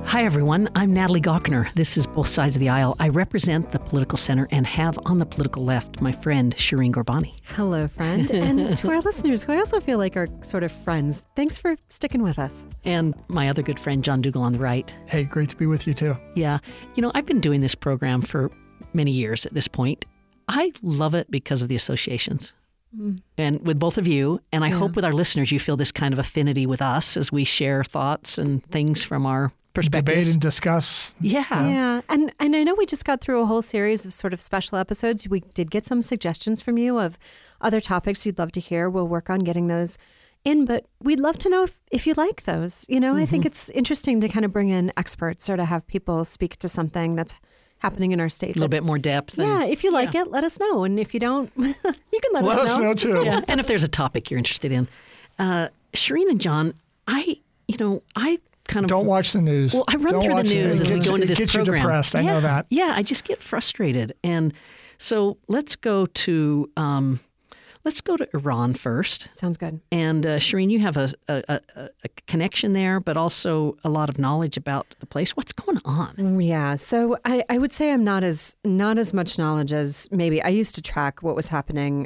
Hi, everyone. I'm Natalie Gawkner. This is Both Sides of the Aisle. I represent the political center and have on the political left my friend Shireen Ghorbani. Hello, friend. And to our listeners, who I also feel like are sort of friends, thanks for sticking with us. And my other good friend, John Dougal, on the right. Hey, great to be with you, too. Yeah. You know, I've been doing this program for many years at this point. I love it because of the associations. And with both of you, and I hope with our listeners, you feel this kind of affinity with us as we share thoughts and things from our perspectives. Debate and discuss. Yeah. And I know we just got through a whole series of sort of special episodes. We did get some suggestions from you of other topics you'd love to hear. We'll work on getting those in, but we'd love to know if you like those. You know, I think it's interesting to kind of bring in experts or to have people speak to something that's happening in our state. A little bit more depth. Yeah, if you like it, let us know. And if you don't, you can let us know. Too. Yeah. And if there's a topic you're interested in. Shireen and John, I kind of don't watch the news. Well, I run through the news as we go into this program. It gets you depressed. I know that. Yeah, I just get frustrated. And so let's go to Iran first. Sounds good. And Shireen, you have a connection there, but also a lot of knowledge about the place. What's going on? Yeah, so I would say I'm not as much knowledge as maybe I used to track what was happening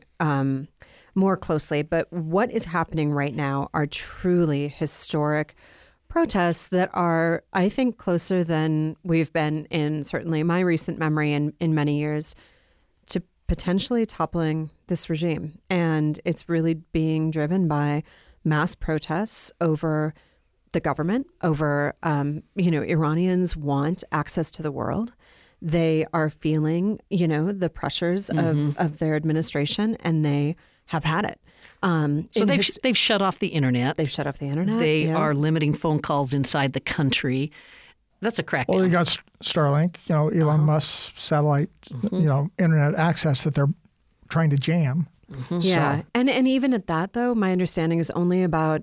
more closely. But what is happening right now are truly historic protests that are, I think, closer than we've been in certainly my recent memory in many years to potentially toppling this regime. And it's really being driven by mass protests over the government, over, Iranians want access to the world. They are feeling, the pressures of their administration, and they have had it. So they've shut off the internet. They've shut off the internet. They are limiting phone calls inside the country. That's a crackdown. Well, you got Starlink, Elon Musk's satellite, internet access that they're trying to jam. Yeah. So. And even at that, though, my understanding is only about,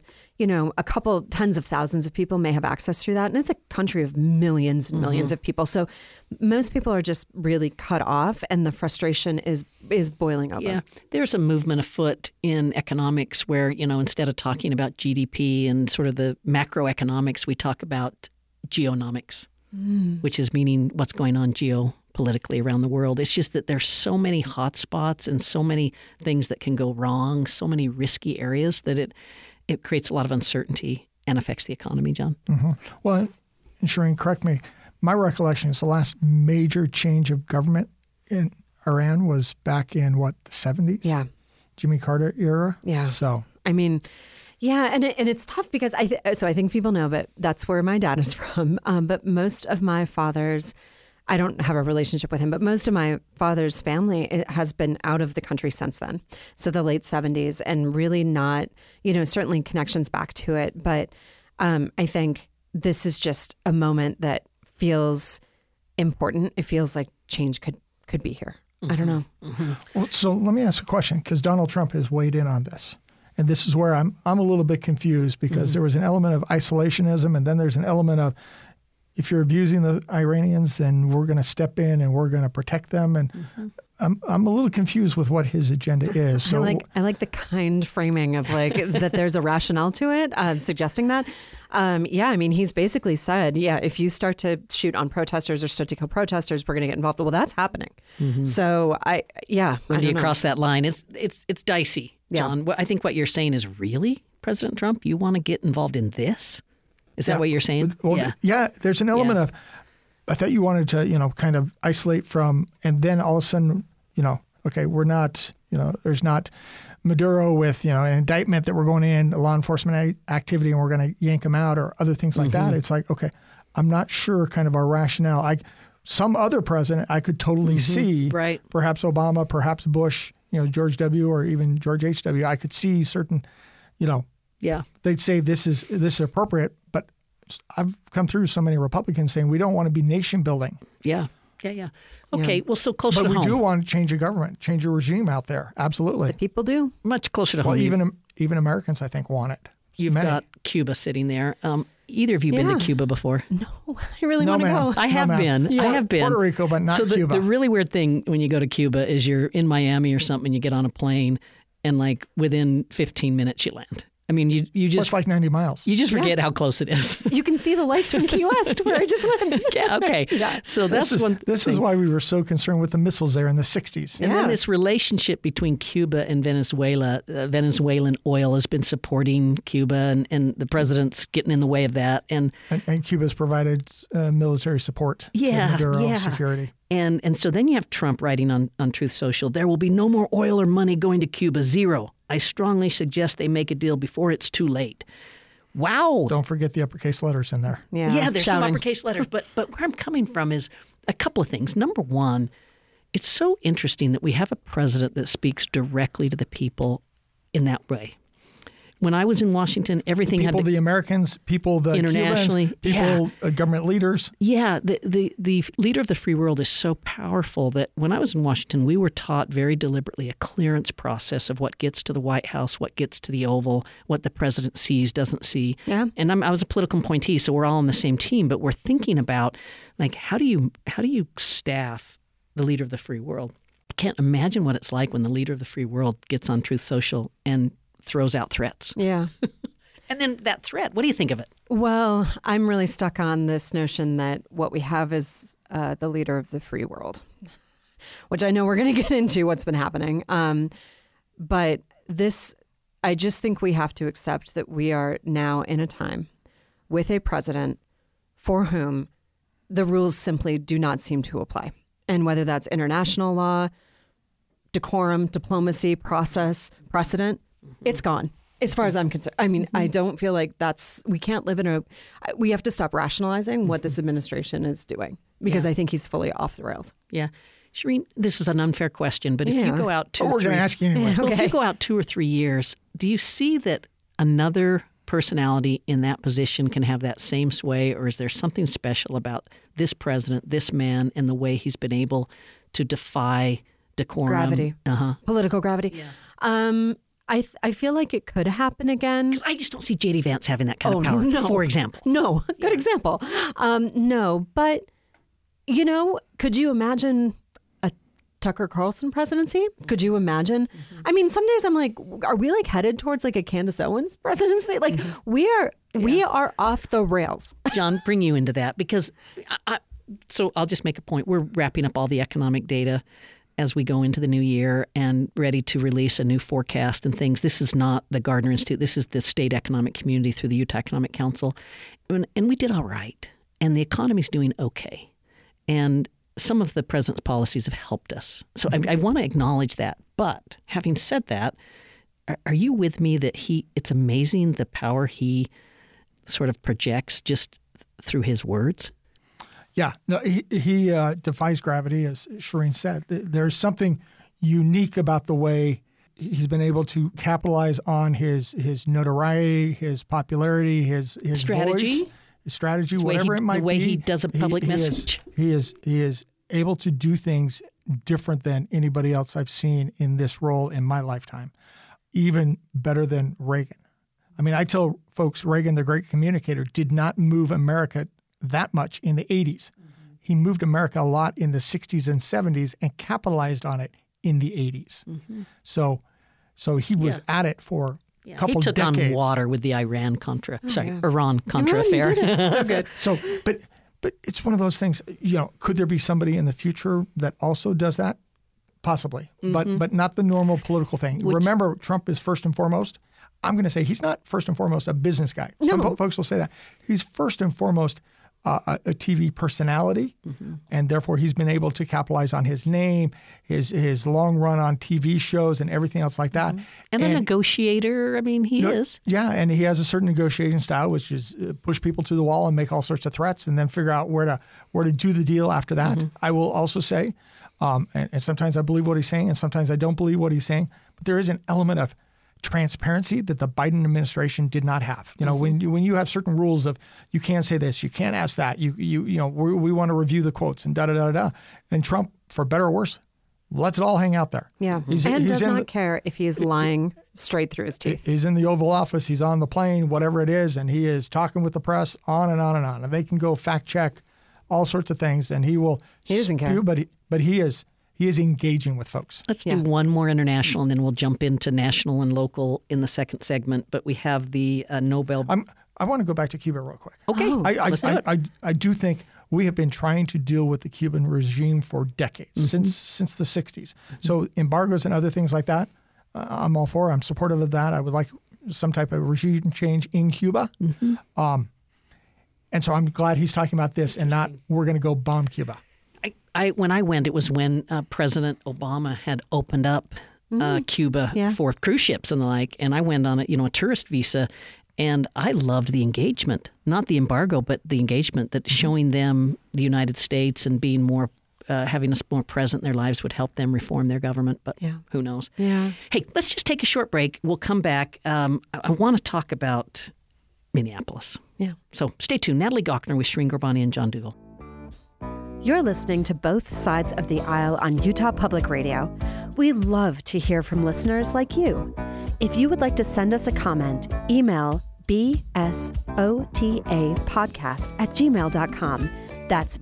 a couple tens of thousands of people may have access through that. And it's a country of millions and millions of people. So most people are just really cut off, and the frustration is boiling over. Yeah. There's a movement afoot in economics where, instead of talking about GDP and sort of the macroeconomics, we talk about geonomics, which is meaning what's going on geopolitically around the world. It's just that there's so many hot spots and so many things that can go wrong, so many risky areas that it creates a lot of uncertainty and affects the economy, John. Well, and Shireen, correct me. My recollection is the last major change of government in Iran was back in, the 70s? Yeah. Jimmy Carter era? Yeah. So. I mean, yeah, and it's tough because I think people know, but that's where my dad is from. But most of my father's, I don't have a relationship with him, but most of my father's family has been out of the country since then. So the late 70s, and really not, certainly connections back to it. But I think this is just a moment that feels important. It feels like change could be here. I don't know. Well, so let me ask a question, because Donald Trump has weighed in on this. And this is where I'm a little bit confused, because there was an element of isolationism, and then there's an element of, if you're abusing the Iranians, then we're going to step in and we're going to protect them. And I'm a little confused with what his agenda is. So I like the kind framing of that there's a rationale to it, suggesting that. He's basically said, if you start to shoot on protesters or start to kill protesters, we're going to get involved. Well, that's happening. So when do you cross that line? It's dicey, John. Yeah. I think what you're saying is, really, President Trump, you want to get involved in this? Is that what you're saying? Well, there's an element of, I thought you wanted to, kind of isolate from, and then all of a sudden, okay, we're not, there's not Maduro with, an indictment that we're going in, a law enforcement activity, and we're going to yank them out, or other things like that. It's like, okay, I'm not sure kind of our rationale. Some other president I could totally see, right? Perhaps Obama, perhaps Bush, George W., or even George H.W. I could see certain, they'd say this is appropriate, but I've come through so many Republicans saying we don't want to be nation building. Yeah. Okay, well, so closer to home. But we do want to change a government, change a regime out there. Absolutely. The people do. Much closer to home. Well, even Americans, I think, want it. You've got Cuba sitting there. Either of you been to Cuba before? No, I really want to go. I have been. Yeah, I have been. Puerto Rico, but not Cuba. The really weird thing when you go to Cuba is you're in Miami or something, you get on a plane, and within 15 minutes you land. I mean, you It's just like 90 miles. you just forget how close it is. You can see the lights from Key West where I just went. Yeah, okay. So This is why we were so concerned with the missiles there in the 60s. And then this relationship between Cuba and Venezuela, Venezuelan oil has been supporting Cuba, and the president's getting in the way of that. And Cuba's provided military support to Maduro security. And so then you have Trump writing on Truth Social, there will be no more oil or money going to Cuba, zero. I strongly suggest they make a deal before it's too late. Wow. Don't forget the uppercase letters in there. Yeah, there's some uppercase letters. But where I'm coming from is a couple of things. Number one, it's so interesting that we have a president that speaks directly to the people in that way. When I was in Washington, everything people, had to, the Americans, people, the internationally, Cubans, people, government leaders. Yeah, the leader of the free world is so powerful that when I was in Washington, we were taught very deliberately a clearance process of what gets to the White House, what gets to the Oval, what the president sees, doesn't see. Yeah. And I was a political appointee, so we're all on the same team, but we're thinking about like how do you staff the leader of the free world? I can't imagine what it's like when the leader of the free world gets on Truth Social and throws out threats. Yeah. And then that threat, what do you think of it? Well, I'm really stuck on this notion that what we have is the leader of the free world, which I know we're going to get into what's been happening. But this, I just think we have to accept that we are now in a time with a president for whom the rules simply do not seem to apply. And whether that's international law, decorum, diplomacy, process, precedent, it's gone. As far as I'm concerned, I mean, I don't feel like we can't live in we have to stop rationalizing what this administration is doing because I think he's fully off the rails. Yeah. Shireen, this is an unfair question, but if you go out we're going to ask you anyway. Well, if you go out 2 or 3 years, do you see that another personality in that position can have that same sway, or is there something special about this president, this man, and the way he's been able to defy decorum? Gravity. Political gravity. Yeah. I feel like it could happen again. I just don't see J.D. Vance having that kind of power, for example. No. Good example. No. But, could you imagine a Tucker Carlson presidency? Could you imagine? I mean, some days I'm like, are we like headed towards like a Candace Owens presidency? Like we are off the rails. John, bring you into that because so I'll just make a point. We're wrapping up all the economic data as we go into the new year and ready to release a new forecast and things. This is not the Gardner Institute. This is the state economic community through the Utah Economic Council. And we did all right. And the economy's doing okay. And some of the president's policies have helped us. So I want to acknowledge that. But having said that, are you with me that it's amazing the power he sort of projects just through his words? Yeah, no, he defies gravity, as Shireen said. There's something unique about the way he's been able to capitalize on his notoriety, his popularity, his strategy, voice, his strategy, whatever it might be. The way he does a public message. He is able to do things different than anybody else I've seen in this role in my lifetime, even better than Reagan. I mean, I tell folks Reagan, the great communicator, did not move America that much in the 80s. He moved America a lot in the 60s and 70s and capitalized on it in the 80s. So he was at it for a couple decades. He took on water with the Iran-Contra affair. So good. But it's one of those things, could there be somebody in the future that also does that? Possibly, but not the normal political thing. Remember, Trump is first and foremost. I'm going to say he's not first and foremost a business guy. No. Some folks will say that. He's first and foremost a TV personality, and therefore he's been able to capitalize on his name, his long run on TV shows, and everything else like that. And a negotiator. I mean, he is. Yeah, and he has a certain negotiating style, which is push people to the wall and make all sorts of threats, and then figure out where to do the deal after that. I will also say, and sometimes I believe what he's saying, and sometimes I don't believe what he's saying, but there is an element of transparency that the Biden administration did not have. When you have certain rules of you can't say this, you can't ask that, we want to review the quotes and da-da-da-da. And Trump, for better or worse, lets it all hang out there. Yeah. He's does not care if he is lying straight through his teeth. He's in the Oval Office, he's on the plane, whatever it is, and he is talking with the press on and on and on. And they can go fact check all sorts of things, and he will doesn't care. But he is he is engaging with folks. Let's do one more international, and then we'll jump into national and local in the second segment. But we have the Nobel. I want to go back to Cuba real quick. Okay, let's do it. I do think we have been trying to deal with the Cuban regime for decades, since the 60s. So embargoes and other things like that, I'm all for. I'm supportive of that. I would like some type of regime change in Cuba. And so I'm glad he's talking about this and not we're going to go bomb Cuba. When I went, it was when President Obama had opened up Cuba for cruise ships and the like, and I went on a tourist visa. And I loved the engagement, not the embargo, but the engagement that showing them the United States and being more, having us more present in their lives would help them reform their government. But who knows? Yeah. Hey, let's just take a short break. We'll come back. I want to talk about Minneapolis. Yeah. So stay tuned. Natalie Gochnour with Shireen Ghorbani and John Dougall. You're listening to Both Sides of the Aisle on Utah Public Radio. We love to hear from listeners like you. If you would like to send us a comment, email bsotapodcast@gmail.com. That's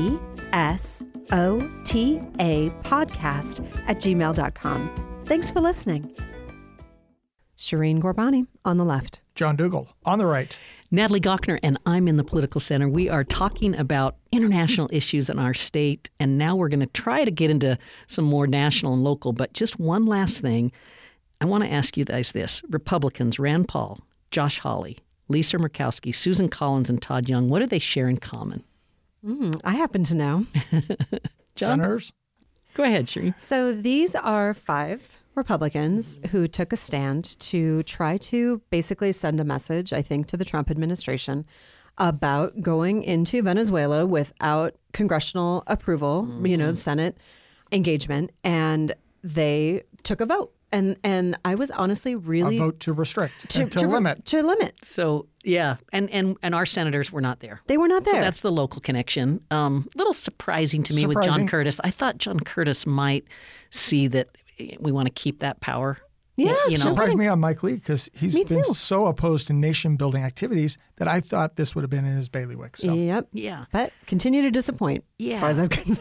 bsotapodcast@gmail.com. Thanks for listening. Shireen Ghorbani on the left. John Dougall on the right. Natalie Gochnour, and I'm in the Political Center. We are talking about international issues in our state, and now we're going to try to get into some more national and local. But just one last thing. I want to ask you guys this. Republicans, Rand Paul, Josh Hawley, Lisa Murkowski, Susan Collins, and Todd Young, what do they share in common? I happen to know. John? Senators? Go ahead, Shireen. So these are 5 Republicans who took a stand to try to basically send a message, I think, to the Trump administration about going into Venezuela without congressional approval, Senate engagement, and they took a vote. And I was honestly really... A vote to restrict, to limit. To limit. So, yeah. And our senators were not there. They were not there. So that's the local connection. Little surprising to me with John Curtis. I thought John Curtis might see that we want to keep that power. Yeah, surprised me on Mike Lee because he's been so opposed to nation-building activities that I thought this would have been in his bailiwick. So. Yep. Yeah. But continue to disappoint as far as I'm concerned.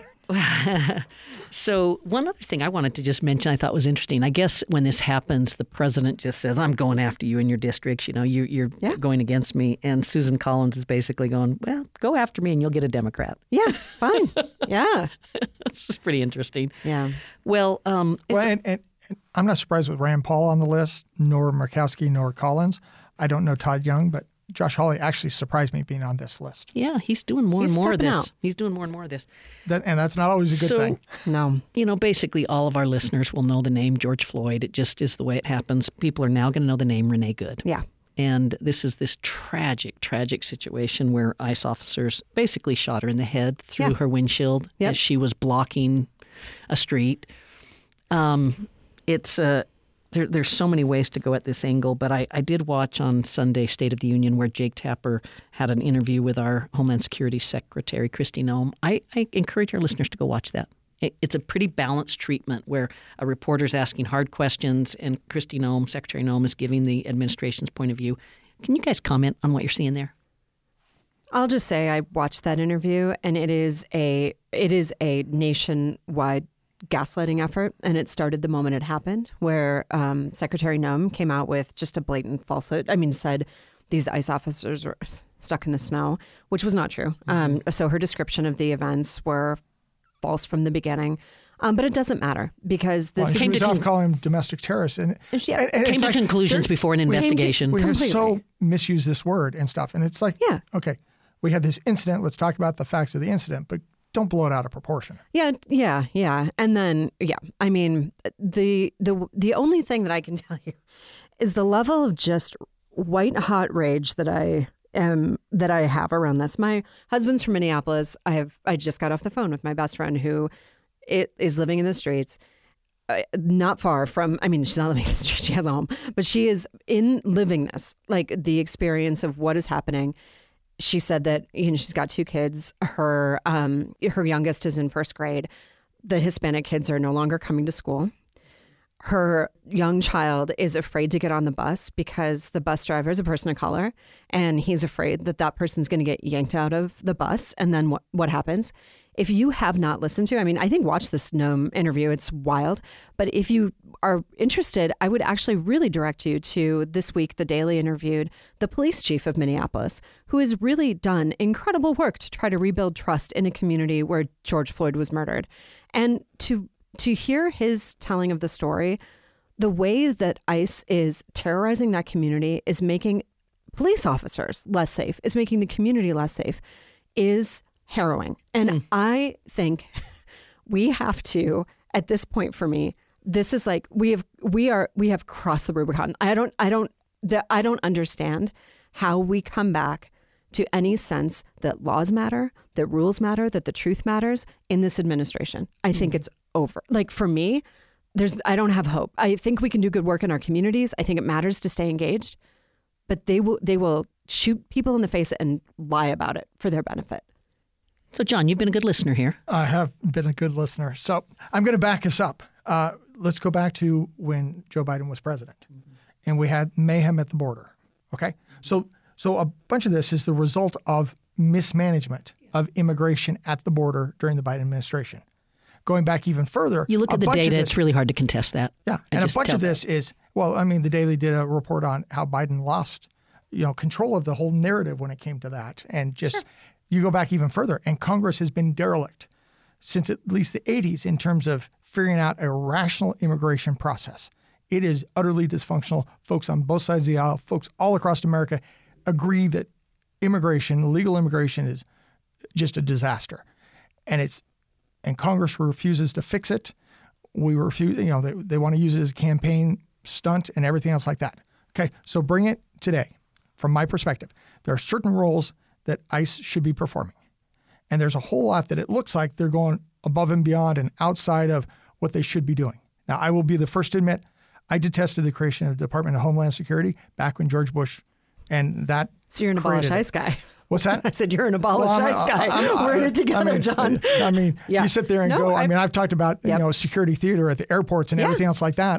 So one other thing I wanted to just mention I thought was interesting. I guess when this happens, the president just says, I'm going after you in your districts. You're going against me. And Susan Collins is basically going, well, go after me and you'll get a Democrat. Yeah, fine. Yeah. It's pretty interesting. Yeah. Well, and I'm not surprised with Rand Paul on the list, nor Murkowski, nor Collins. I don't know Todd Young, but Josh Hawley actually surprised me being on this list. Yeah, he's doing more and more of this. He's doing more and more of this. And that's not always a good thing. No. Basically all of our listeners will know the name George Floyd. It just is the way it happens. People are now going to know the name Renee Good. Yeah. And this is this tragic, tragic situation where ICE officers basically shot her in the head through her windshield as she was blocking a street. There's so many ways to go at this angle, but I did watch on Sunday State of the Union where Jake Tapper had an interview with our Homeland Security Secretary, Kristi Noem. I encourage our listeners to go watch that. It's a pretty balanced treatment where a reporter's asking hard questions and Kristi Noem, Secretary Noem, is giving the administration's point of view. Can you guys comment on what you're seeing there? I'll just say I watched that interview, and it is a nationwide gaslighting effort, and it started the moment it happened, where Secretary Noem came out with just a blatant falsehood. I mean, said these ICE officers were stuck in the snow, which was not true. So her description of the events were false from the beginning. But it doesn't matter because this she was off calling them domestic terrorists, and came to conclusions before an investigation. We have so misused this word and stuff, and it's like, okay, we had this incident. Let's talk about the facts of the incident, but don't blow it out of proportion. Yeah. And then, I mean, the only thing that I can tell you is the level of just white hot rage that I have around this. My husband's from Minneapolis. I just got off the phone with my best friend who is living in the streets, not far from, I mean, she's not living in the streets, she has a home, but she is in living this, like the experience of what is happening. She said that, she's got 2 kids. Her youngest is in 1st grade. The Hispanic kids are no longer coming to school. Her young child is afraid to get on the bus because the bus driver is a person of color, and he's afraid that person's going to get yanked out of the bus. And then what happens if you have not listened to, I mean, I think watch this Noam interview. It's wild. But if you are interested, I would actually really direct you to this week, The Daily interviewed the police chief of Minneapolis, who has really done incredible work to try to rebuild trust in a community where George Floyd was murdered. And to hear his telling of the story, the way that ICE is terrorizing that community is making police officers less safe, is making the community less safe, is harrowing. And I think we have to, at this point for me, this is like we have crossed the Rubicon. I don't understand how we come back to any sense that laws matter, that rules matter, that the truth matters in this administration. I think it's over. Like for me, I don't have hope. I think we can do good work in our communities. I think it matters to stay engaged, but they will shoot people in the face and lie about it for their benefit. So, John, you've been a good listener here. I have been a good listener. So I'm going to back us up. Let's go back to when Joe Biden was president, and we had mayhem at the border. Okay, so a bunch of this is the result of mismanagement of immigration at the border during the Biden administration. Going back even further, you look at the data; it's really hard to contest that. Yeah, and a bunch of this is the Daily did a report on how Biden lost, control of the whole narrative when it came to that, and just. Sure. You go back even further, and Congress has been derelict since at least the 80s in terms of figuring out a rational immigration process. It is utterly dysfunctional. Folks on both sides of the aisle, folks all across America agree that legal immigration is just a disaster. And Congress refuses to fix it. We refuse, they want to use it as a campaign stunt and everything else like that. Okay, so bring it today. From my perspective, there are certain roles that ICE should be performing. And there's a whole lot that it looks like they're going above and beyond and outside of what they should be doing. Now, I will be the first to admit, I detested the creation of the Department of Homeland Security back when George Bush and that. So you're an abolish ICE guy. What's that? I said, you're an abolish ICE guy. We're in it together, John. Yeah. You sit there and go, I've talked about, security theater at the airports and everything else like that.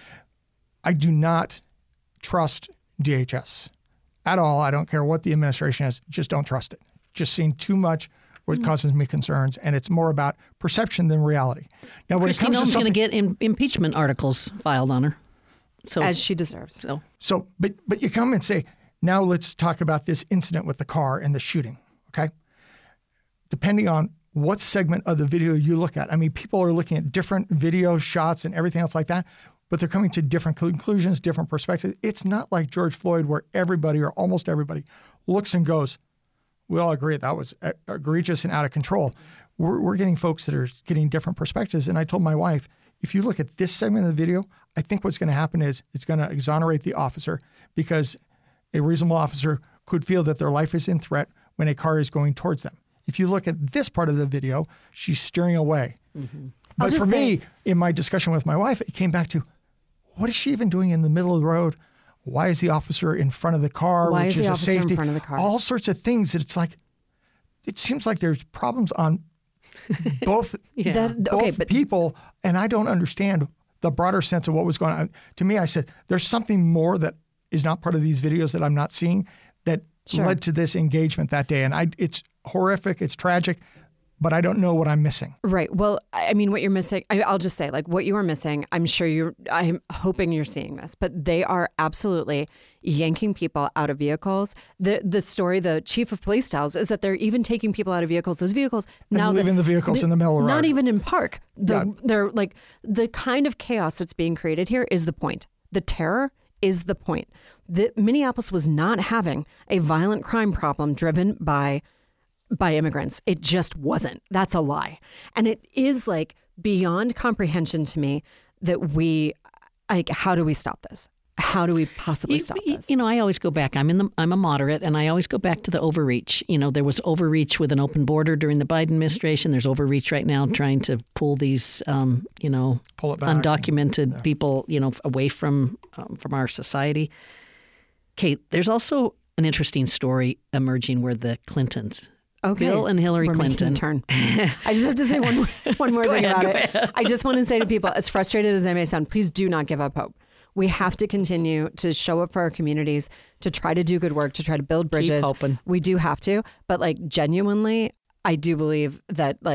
I do not trust DHS. At all. I don't care what the administration is. Just don't trust it. Just seen too much where it causes me concerns, and it's more about perception than reality. Now, when Kristi it comes to going to get impeachment articles filed on her, as she deserves. But you come and say, now let's talk about this incident with the car and the shooting. Okay, depending on what segment of the video you look at. People are looking at different video shots and everything else like that. But they're coming to different conclusions, different perspectives. It's not like George Floyd where everybody or almost everybody looks and goes, we all agree that was egregious and out of control. We're getting folks that are getting different perspectives. And I told my wife, if you look at this segment of the video, I think what's going to happen is it's going to exonerate the officer because a reasonable officer could feel that their life is in threat when a car is going towards them. If you look at this part of the video, she's steering away. Mm-hmm. But for me, in my discussion with my wife, it came back to, what is she even doing in the middle of the road? Why is the officer in front of the car? Why which is the a officer safety? in front of the car? All sorts of things that it's like, it seems like there's problems on both, people, and I don't understand the broader sense of what was going on. To me, I said, there's something more that is not part of these videos that I'm not seeing that led to this engagement that day. And it's horrific, it's tragic, but I don't know what I'm missing. Right. Well, what you're missing, I'll just say, what you are missing, I'm hoping you're seeing this, but they are absolutely yanking people out of vehicles. The story the chief of police tells is that they're even taking people out of vehicles. Those vehicles now leaving the vehicles in the middle of the road. Not even in park. They're like, the kind of chaos that's being created here is the point. The terror is the point. Minneapolis was not having a violent crime problem driven by immigrants. It just wasn't. That's a lie. And it is beyond comprehension to me that how do we stop this? How do we possibly stop this? I always go back. I'm a moderate, and I always go back to the overreach. There was overreach with an open border during the Biden administration. There's overreach right now trying to pull these, pull it back. Undocumented people, away from our society. Kate, there's also an interesting story emerging where the Clintons. Okay. Bill and Hillary Clinton. Turn. I just have to say one more thing about it. I just want to say to people, as frustrated as I may sound, please do not give up hope. We have to continue to show up for our communities, to try to do good work, to try to build bridges. Keep hoping. We do have to. But genuinely, I do believe that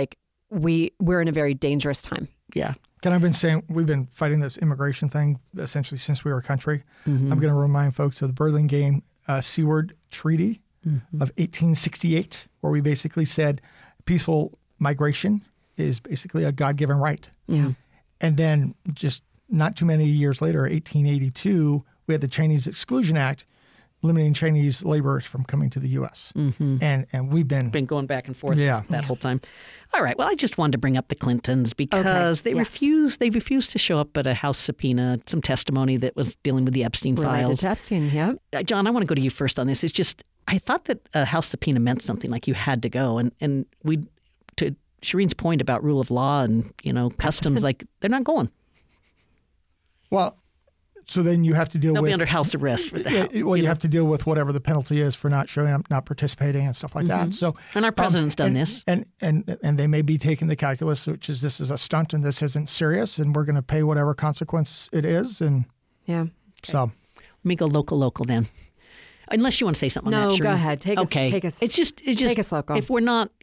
we're in a very dangerous time. Yeah. And I've been saying we've been fighting this immigration thing essentially since we were a country. Mm-hmm. I'm going to remind folks of the Burlingame Seward Treaty of 1868, where we basically said peaceful migration is basically a God-given right. Yeah. And then just not too many years later, 1882, we had the Chinese Exclusion Act, limiting Chinese laborers from coming to the U.S. Mm-hmm. And we've been going back and forth that whole time. All right. Well, I just wanted to bring up the Clintons because they refused to show up at a House subpoena, some testimony that was dealing with the Epstein Related files. to Epstein, yeah. John, I want to go to you first on this. It's just I thought that a House subpoena meant something, like you had to go, and we to Shireen's point about rule of law and customs, like they're not going. Well, so then you have to deal They'll with... be under house arrest for that. You have to deal with whatever the penalty is for not showing up, not participating and stuff like that. So, and our president's done this. And they may be taking the calculus, which is this is a stunt and this isn't serious and we're going to pay whatever consequence it is. And yeah. So... Let me go local then. Unless you want to say something on that, Shireen. No, go ahead. Take us. It's just take us local. If we're not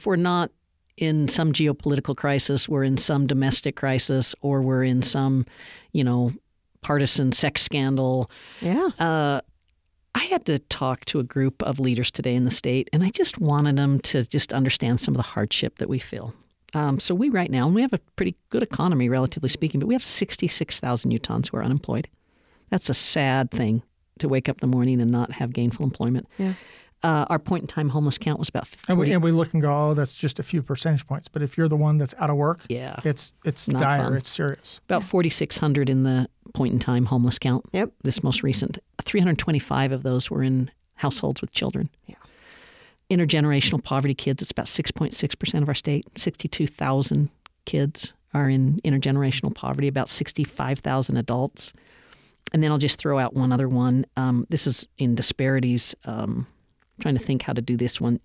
in some geopolitical crisis, we're in some domestic crisis, or we're in some, partisan sex scandal. Yeah. I had to talk to a group of leaders today in the state, and I just wanted them to just understand some of the hardship that we feel. So we right now, and we have a pretty good economy, relatively speaking, but we have 66,000 Utahns who are unemployed. That's a sad thing to wake up in the morning and not have gainful employment. Yeah. Our point-in-time homeless count was about 40. And we look and go, oh, that's just a few percentage points. But if you're the one that's out of work, it's dire, fun. It's serious. About 4,600 in the point-in-time homeless count. Yep. This most recent. 325 of those were in households with children. Yeah. Intergenerational poverty kids, it's about 6.6% of our state. 62,000 kids are in intergenerational poverty, about 65,000 adults. And then I'll just throw out one other one. This is in disparities. Trying to think how to do this one.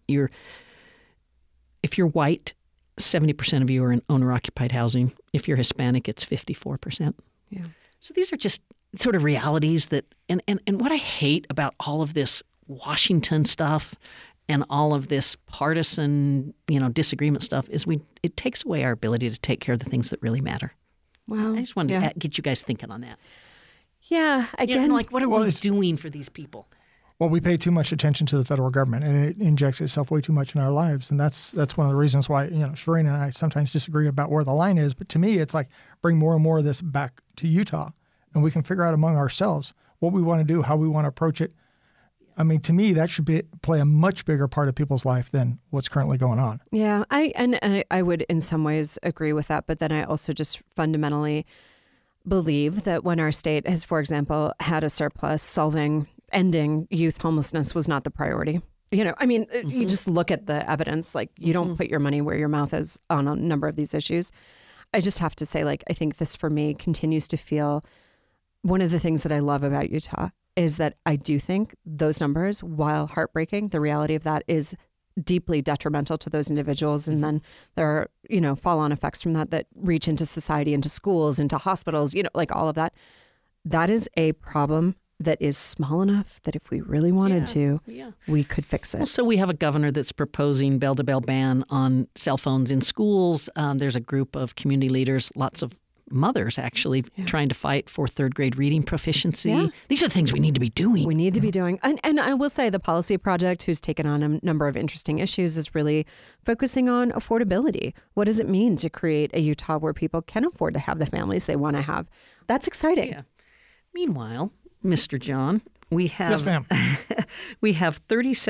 If you're white, 70% of you are in owner-occupied housing. If you're Hispanic, it's 54%. Yeah. So these are just sort of realities that, and what I hate about all of this Washington stuff and all of this partisan, disagreement stuff is it takes away our ability to take care of the things that really matter. Wow. I just wanted to get you guys thinking on that. Yeah. Again, what are we doing for these people? Well, we pay too much attention to the federal government, and it injects itself way too much in our lives, and that's one of the reasons why Shireen and I sometimes disagree about where the line is. But to me, it's like bring more and more of this back to Utah, and we can figure out among ourselves what we want to do, how we want to approach it. I mean, to me, that should play a much bigger part of people's life than what's currently going on. Yeah, I would in some ways agree with that, but then I also just fundamentally believe that when our state has, for example, had a surplus, ending youth homelessness was not the priority. You just look at the evidence, like you don't put your money where your mouth is on a number of these issues. I just have to say, I think this for me continues to feel one of the things that I love about Utah is that I do think those numbers, while heartbreaking, the reality of that is deeply detrimental to those individuals. And then there are, fall-on effects from that reach into society, into schools, into hospitals, all of that. That is a problem that is small enough that if we really wanted to, we could fix it. So we have a governor that's proposing bell-to-bell ban on cell phones in schools. There's a group of community leaders, lots of mothers actually trying to fight for third grade reading proficiency. Yeah. These are things we need to be doing. We need to be doing. And I will say the Policy Project, who's taken on a number of interesting issues, is really focusing on affordability. What does it mean to create a Utah where people can afford to have the families they want to have? That's exciting. Yeah. Meanwhile, Mr. John, we have yes, ma'am. We have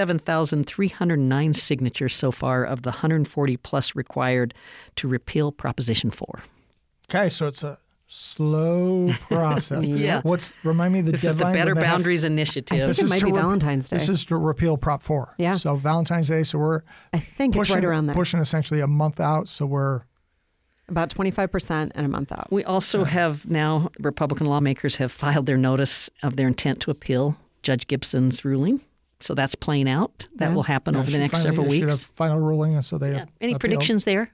37,309 signatures so far of the 140 plus required to repeal Proposition 4. Okay, so it's a slow process. Yeah. Remind me the this deadline? This is the Better Boundaries Initiative. I think it might be Valentine's Day. This is to repeal Prop 4. Yeah. So Valentine's Day, so I think it's right around there. Pushing essentially a month out, so we're about 25% and a month out. We also have now, Republican lawmakers have filed their notice of their intent to appeal Judge Gibson's ruling. So that's playing out. That will happen over the next several weeks. Should have final ruling, and so they Any appealed. predictions there?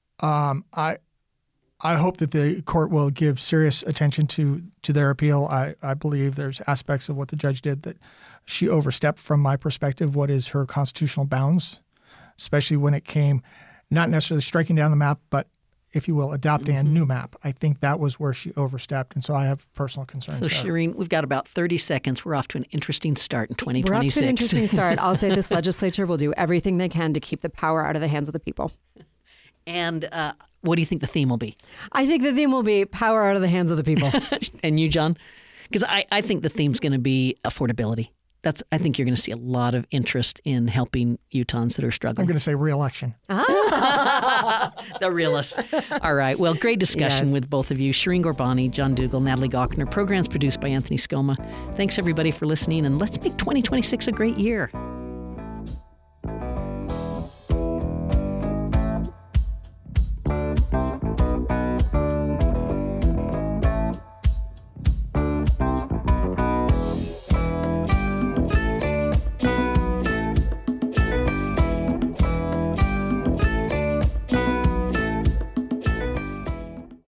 I hope that the court will give serious attention to their appeal. I believe there's aspects of what the judge did that she overstepped from my perspective what is her constitutional bounds, especially when it came not necessarily striking down the map, but if you will, adopting a new map. I think that was where she overstepped, and so I have personal concerns. So, Shireen, we've got about 30 seconds. We're off to an interesting start in 2026. We're off to an interesting start. I'll say this legislature will do everything they can to keep the power out of the hands of the people. And what do you think the theme will be? I think the theme will be power out of the hands of the people. And you, John? Because I think the theme's going to be affordability. I think you're going to see a lot of interest in helping Utahns that are struggling. I'm going to say re-election. The realist. All right. Well, great discussion with both of you. Shireen Ghorbani, John Dougall, Natalie Gochner. Programs produced by Anthony Scoma. Thanks, everybody, for listening, and let's make 2026 a great year.